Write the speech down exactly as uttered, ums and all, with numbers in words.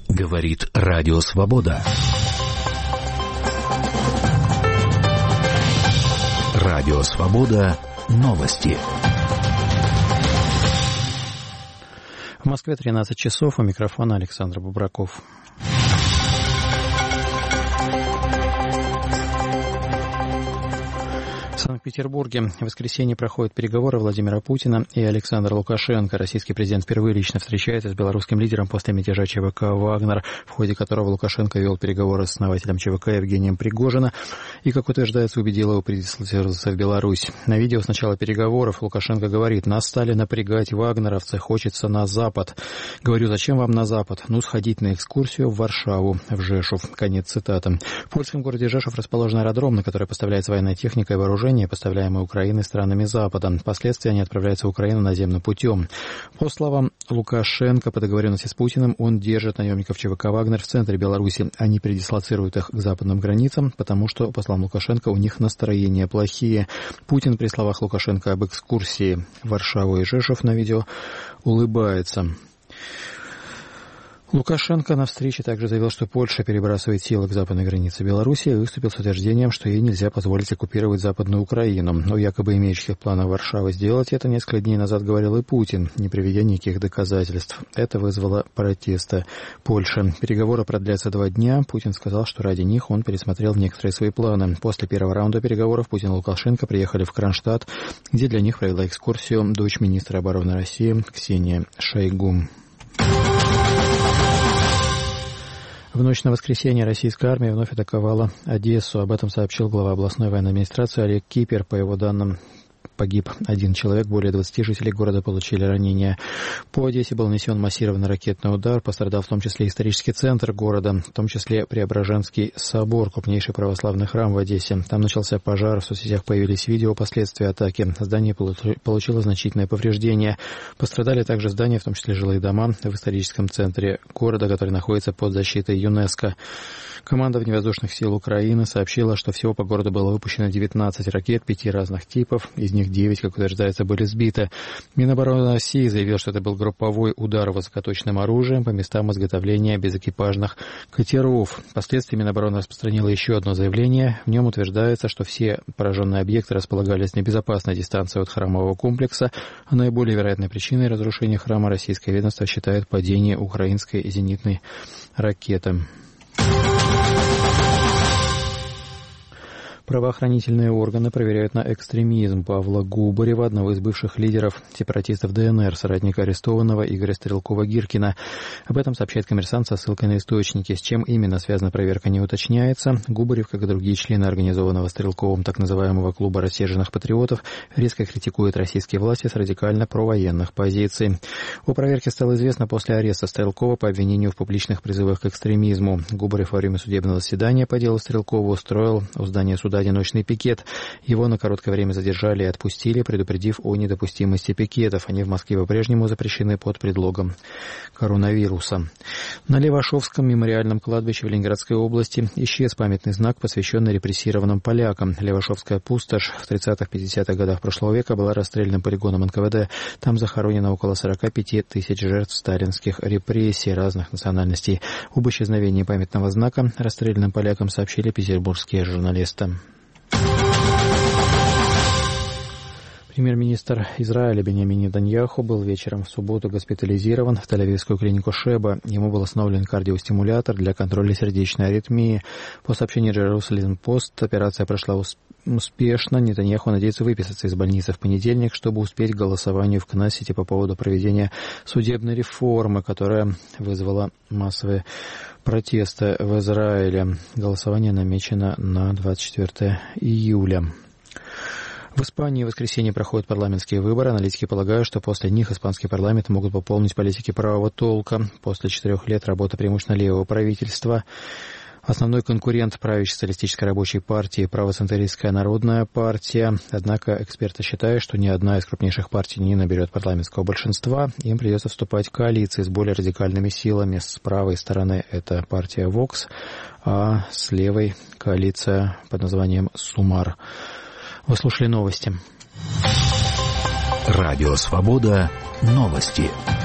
Говорит Радио Свобода. Радио Свобода. Новости. В Москве тринадцать часов. У микрофона Александр Бубраков. В Санкт-Петербурге в воскресенье проходят переговоры Владимира Путина и Александра Лукашенко. Российский президент впервые лично встречается с белорусским лидером после мятежа ЧВК «Вагнер», в ходе которого Лукашенко вел переговоры с основателем ЧВК Евгением Пригожиным и, как утверждается, убедил его передислоцироваться в Беларусь. На видео с начала переговоров Лукашенко говорит: «Нас стали напрягать вагнеровцы, хочется на Запад». Говорю: «Зачем вам на Запад? Ну, сходить на экскурсию в Варшаву, в Жешув». Конец цитаты. В польском городе Жешув расположен аэродром, на который поставляется военная техника и вооружение, поставляемые Украиной странами Запада. Впоследствии они отправляются в Украину наземным путем. По словам Лукашенко, по договоренности с Путиным, он держит наемников ЧВК «Вагнер» в центре Беларуси. Они передислоцируют их к западным границам, потому что, по словам Лукашенко, у них настроения плохие. Путин при словах Лукашенко об экскурсии в Варшаву и Жешув на видео улыбается. Лукашенко на встрече также заявил, что Польша перебрасывает силы к западной границе Беларуси, и выступил с утверждением, что ей нельзя позволить оккупировать Западную Украину. Но якобы имеющих планов Варшавы сделать это несколько дней назад говорил и Путин, не приведя никаких доказательств. Это вызвало протесты Польши. Переговоры продлятся два дня. Путин сказал, что ради них он пересмотрел некоторые свои планы. После первого раунда переговоров Путин и Лукашенко приехали в Кронштадт, где для них провела экскурсию дочь министра обороны России Ксения Шойгу. В ночь на воскресенье российская армия вновь атаковала Одессу. Об этом сообщил глава областной военной администрации Олег Кипер. По его данным, погиб один человек, более двадцати жителей города получили ранения. По Одессе был нанесен массированный ракетный удар, пострадал в том числе исторический центр города, в том числе Преображенский собор, крупнейший православный храм в Одессе. Там начался пожар, в соцсетях появились видео последствий атаки. Здание получило значительное повреждение. Пострадали также здания, в том числе жилые дома, в историческом центре города, который находится под защитой ЮНЕСКО. Команда вневоздушных сил Украины сообщила, что всего по городу было выпущено девятнадцать ракет пяти разных типов, из них девять, как утверждается, были сбиты. Минобороны России заявил, что это был групповой удар высокоточным оружием по местам изготовления безэкипажных катеров. Впоследствии Минобороны распространила еще одно заявление. В нем утверждается, что все пораженные объекты располагались на безопасной дистанции от храмового комплекса, а наиболее вероятной причиной разрушения храма российское ведомство считает падение украинской зенитной ракеты. Правоохранительные органы проверяют на экстремизм Павла Губарева, одного из бывших лидеров сепаратистов ДНР, соратника арестованного Игоря Стрелкова-Гиркина. Об этом сообщает «Коммерсант» со ссылкой на источники. С чем именно связана проверка, не уточняется. Губарев, как и другие члены организованного Стрелковым так называемого клуба рассерженных патриотов, резко критикует российские власти с радикально провоенных позиций. О проверке стало известно после ареста Стрелкова по обвинению в публичных призывах к экстремизму. Губарев во время судебного заседания по делу Стрелкова устроил у здания суда одиночный пикет. Его на короткое время задержали и отпустили, предупредив о недопустимости пикетов. Они в Москве по-прежнему запрещены под предлогом коронавируса. На Левашовском мемориальном кладбище в Ленинградской области исчез памятный знак, посвященный репрессированным полякам. Левашовская пустошь в тридцатых-пятидесятых годах прошлого века была расстрелянным полигоном эн ка вэ дэ. Там захоронено около сорока пяти тысяч жертв сталинских репрессий разных национальностей. Об исчезновении памятного знака расстрелянным полякам сообщили петербургские журналисты. Премьер-министр Израиля Биньямин Нетаньяху был вечером в субботу госпитализирован в Тель-Авивскую клинику Шеба. Ему был установлен кардиостимулятор для контроля сердечной аритмии. По сообщению Jerusalem Post, операция прошла успешно. Нетаньяху надеется выписаться из больницы в понедельник, чтобы успеть к голосованию в Кнессете по поводу проведения судебной реформы, которая вызвала массовые протесты в Израиле. Голосование намечено на двадцать четвёртое июля. В Испании в воскресенье проходят парламентские выборы. Аналитики полагают, что после них испанский парламент могут пополнить политики правого толка. После четырех лет работы преимущественно левого правительства основной конкурент правящей социалистической рабочей партии — правоцентристская народная партия. Однако эксперты считают, что ни одна из крупнейших партий не наберет парламентского большинства. Им придется вступать в коалиции с более радикальными силами. С правой стороны это партия Vox, а с левой коалиция под названием Сумар. Вы слушали новости. Радио Свобода. Новости.